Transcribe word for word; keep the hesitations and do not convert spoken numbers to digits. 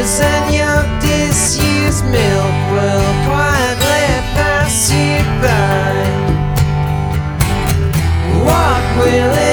bottles and your disused milk will quietly pass you by. What will it